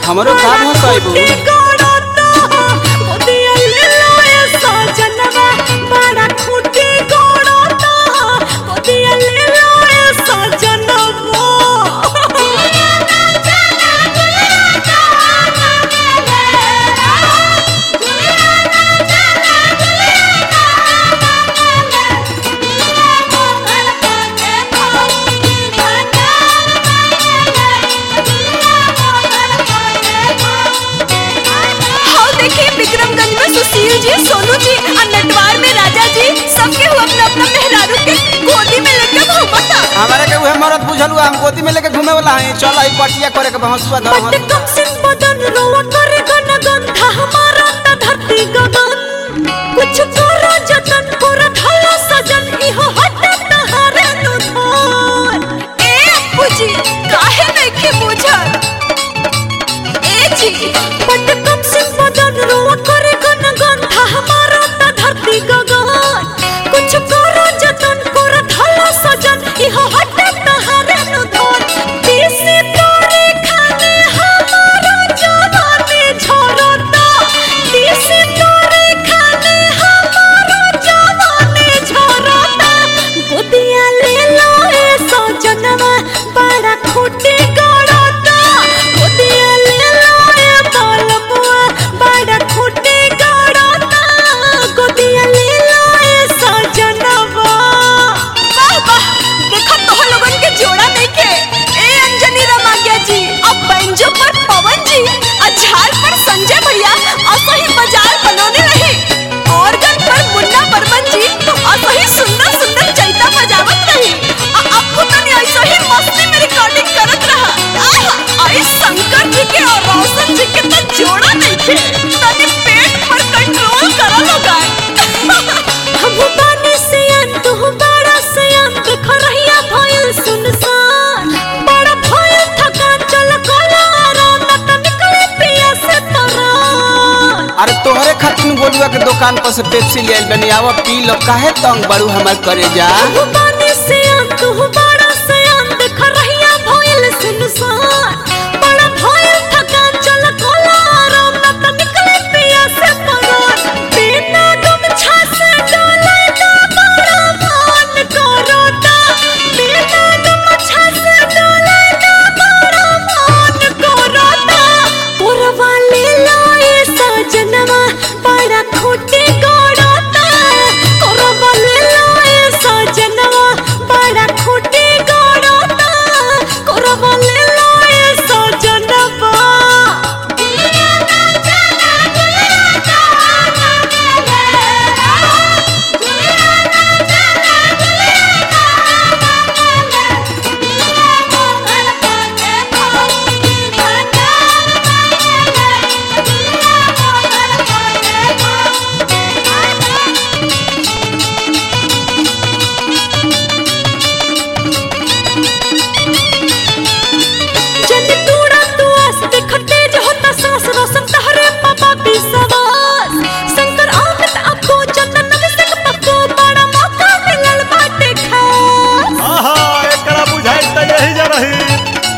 हमरो का भसैबू सोनू जी और नटवार में राजा जी सबके हुआ अपना अपना मेहरारू के गोदी में लेके घूमता। हमारे के उहे मरद बुझलु हम गोदी में लेके घूमे वाला है। चल आई पटिया करे के हंसुआ धर बट कम सिन बदन रोवा करे गन गंधा हमारा त धरती गगन कुछ करो जतन कर धलो सजन इहो हट तहारे नु धन ए अप्पू जी काहे नइखे बुझत ए जी बट कम सिन बदन रोवा करे गन गंधा हमारा त धरती गगन कुछ करो जतन कर धलो सजन इहो हट तहारे नु धन देसी तोरे खाने हमारा जवानी झरता देसी तोरे खाने हमारा जवानी झरता गोदिया ले लो ए सजनवा बड़ा खूटी गड़ता गोदिया ले लो ए बालमुआ बड़ा खूटी गड़ता गोदिया ले लो ए सजनवा। वाह वाह देखो तो लोगन के जोड़ा देखे ए अंजनी रमाग्या जी अब बैंजो पर पवन जी अझार पर संजय भैया असही बाजार बनौने रहे ऑर्गन पर मुन्ना बर्मन जी असही सुंदर सुंदर चैता बजावत रही आपको तनी ऐसा ही मस्ती में रिकॉर्डिंग करत रहा आई शंकर जी के और रोशन जी के तो जोड़ा नहीं थे तनी पेट पर कंट्रोल करो लोगन हम बानी से तू बड़ा से देख रहिया भइल सुनसान बड़ा भइल थकान चल कोला आराम न निकले पिया से तरान। अरे तोहरे खातिर बोलुआ के दुकान पर से पेप्सी ले आइल बनी आवा पी लो काहे तंग बड़ू हमर करे जा हम बानी से तू बड़ा से देख रहिया भइल सुनसान बड़ा भइल थकान चल कोला आराम न निकले पिया से तरान बिना गमछा से डोले ना बड़ा मान करता बिना गमछा से डोले ना बड़ा मान करता पुरवा ले लो ए सजनवा बड़ा खूटी गड़ता पुरवा ले लो ए सजनवा बड़ा खूटी गड़ता पुरवा ले लो ए सजनवा। जन तूड़ा तू आस देख तेज होता सांस रोशन तहरे पापा विश्वास शंकर आमत आपको चंदन नमस्ते पप्पू बड़ा मौका मिलल बाटे खास। आहा एकरा बुझाई त यही जा रही